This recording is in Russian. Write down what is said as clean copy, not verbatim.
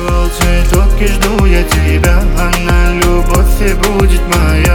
Расцвел цветок и жду я тебя, она любовь и будет моя.